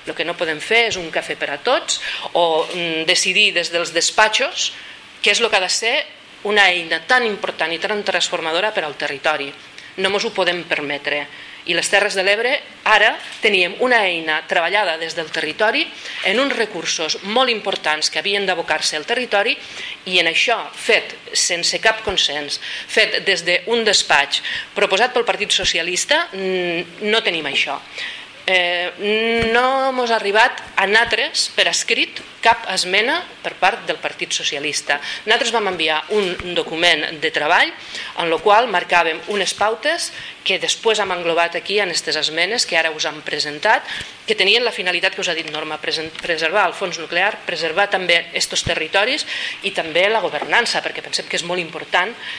El que no podem fer és un cafè per a tots o decidir des dels despatxos què és el que ha de ser una eina tan important i tan transformadora per al territori. No ens ho podem permetre. I les Terres de l'Ebre ara teníem una eina treballada des del territori en uns recursos molt importants que havien d'abocar-se al territori i en això, fet sense cap consens, fet des d'un despatx proposat pel Partit Socialista, no tenim això. No ens ha arribat a nosaltres per escrit cap esmena per part del Partit Socialista. Nosaltres vam enviar un document de treball en el qual marcàvem unes pautes que després hem englobat aquí en aquestes esmenes que ara us han presentat, que tenien la finalitat que us ha dit Norma, preservar el fons nuclear, preservar també aquests territoris i també la governança, perquè pensem que és molt important